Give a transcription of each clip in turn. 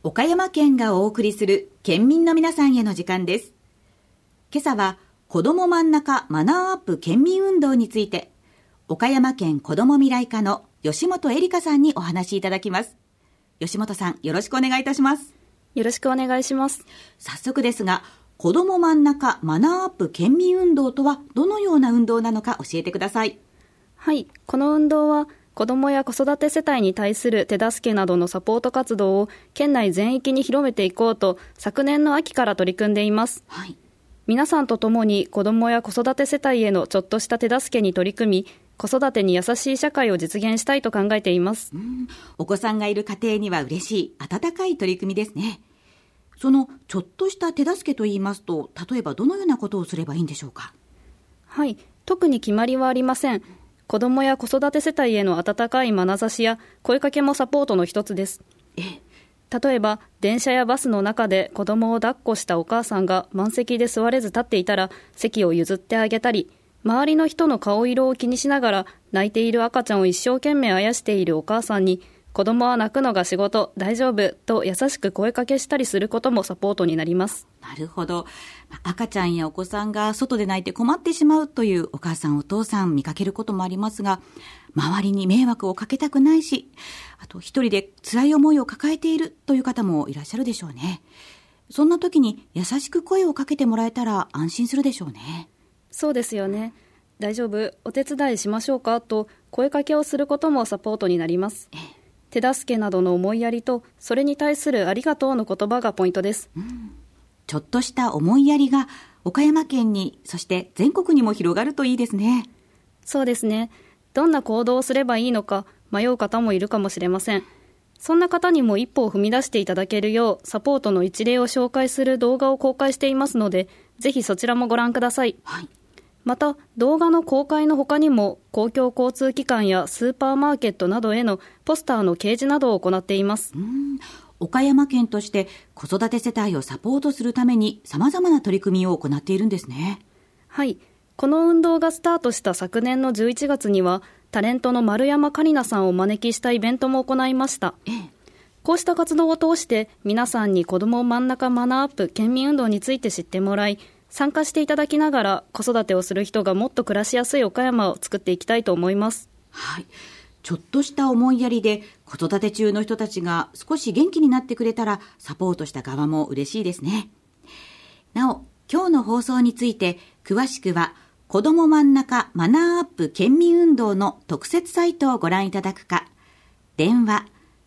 岡山県がお送りする県民の皆さんへの時間です。今朝は子ども真ん中マナーアップ県民運動について、岡山県子ども未来課の吉本恵里香さんにお話しいただきます。吉本さん、よろしくお願いいたします。 よろしくお願いします。 早速ですが、子ども真ん中マナーアップ県民運動とはどのような運動なのか教えてください。 はい、この運動は子どもや子育て世帯に対する手助けなどのサポート活動を県内全域に広めていこうと昨年の秋から取り組んでいます。 はい、 皆さんと共に子どもや子育て世帯へのちょっとした手助けに取り組み、子育てに優しい社会を実現したいと考えています。 お子さんがいる家庭には嬉しい温かい取り組みですね。そのちょっとした手助けといいますと、例えばどのようなことをすればいいんでしょうか。 はい、特に決まりはありません。子どもや子育て世帯への温かい眼差しや声かけもサポートの一つです。例えば電車やバスの中で子どもを抱っこしたお母さんが満席で座れず立っていたら席を譲ってあげたり、周りの人の顔色を気にしながら泣いている赤ちゃんを一生懸命あやしているお母さんに、子どもは泣くのが仕事、大丈夫と優しく声かけしたりすることもサポートになります。 なるほど。赤ちゃんやお子さんが外で泣いて困ってしまうというお母さんお父さん見かけることもありますが、周りに迷惑をかけたくないし、あと一人で辛い思いを抱えているという方もいらっしゃるでしょうね。そんな時に優しく声をかけてもらえたら安心するでしょうね。 そうですよね。大丈夫、お手伝いしましょうかと声かけをすることもサポートになります。手助けなどの思いやりと、それに対するありがとうの言葉がポイントです。 ちょっとした思いやりが岡山県に、そして全国にも広がるといいですね。 そうですね。どんな行動をすればいいのか迷う方もいるかもしれません。そんな方にも一歩を踏み出していただけるようサポートの一例を紹介する動画を公開していますので、ぜひそちらもご覧ください。 はい、 また動画の公開の他にも公共交通機関やスーパーマーケットなどへのポスターの掲示などを行っています。 岡山県として子育て世帯をサポートするために様々な取り組みを行っているんですね。 はい、この運動がスタートした昨年の11月にはタレントの丸山桂里奈さんをお招きしたイベントも行いました。こうした活動を通して皆さんに子ども真ん中マナーアップ県民運動について知ってもらい、参加していただきながら子育てをする人がもっと暮らしやすい岡山を作っていきたいと思います。 はい、ちょっとした思いやりで子育て中の人たちが少し元気になってくれたらサポートした側も嬉しいですね。なお、今日の放送について詳しくは子ども真ん中マナーアップ県民運動の特設サイトをご覧いただくか、電話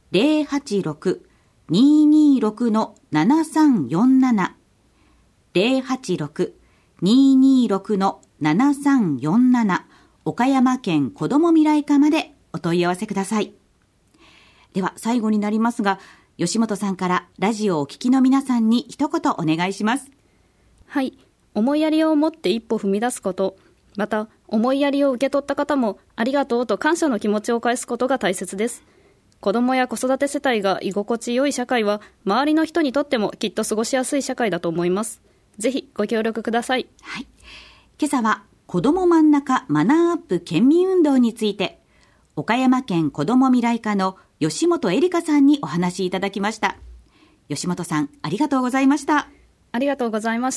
086-226-7347 086-226-7347 岡山県子ども未来課までお問い合わせください。では最後になりますが、吉本さんからラジオをお聞きの皆さんに一言お願いします。 はい、思いやりを持って一歩踏み出すこと、また思いやりを受け取った方もありがとうと感謝の気持ちを返すことが大切です。子どもや子育て世帯が居心地良い社会は周りの人にとってもきっと過ごしやすい社会だと思います。ぜひご協力ください。 はい、今朝は子ども真ん中マナーアップ県民運動について、岡山県子ども未来課の吉本恵里香さんにお話しいただきました。吉本さん、ありがとうございました。 ありがとうございました。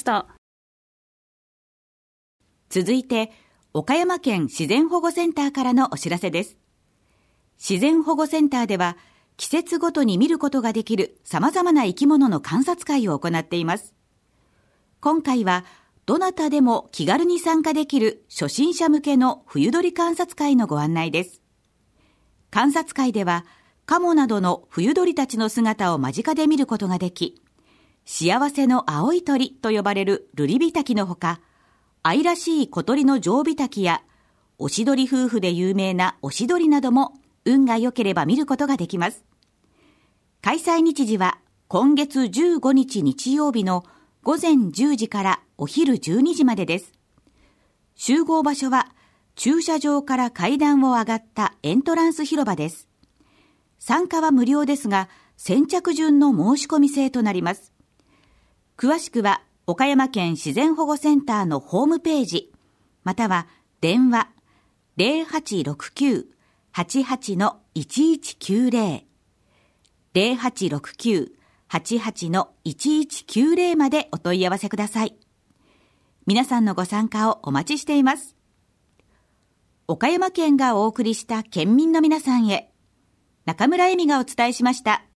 続いて、岡山県自然保護センターからのお知らせです。自然保護センターでは、季節ごとに見ることができる様々な生き物の観察会を行っています。今回は、どなたでも気軽に参加できる初心者向けの冬鳥観察会のご案内です。観察会では、カモなどの冬鳥たちの姿を間近で見ることができ、幸せの青い鳥と呼ばれるルリビタキのほか、愛らしい小鳥のジョウビタキや、おしどり夫婦で有名なおしどりなども運が良ければ見ることができます。開催日時は今月15日日曜日の午前10時からお昼12時までです。集合場所は駐車場から階段を上がったエントランス広場です。参加は無料ですが、先着順の申し込み制となります。詳しくは岡山県自然保護センターのホームページ、または電話 0869-88-1190 0869 88-1190までお問い合わせください。皆さんのご参加をお待ちしています。岡山県がお送りした県民の皆さんへ、中村恵美がお伝えしました。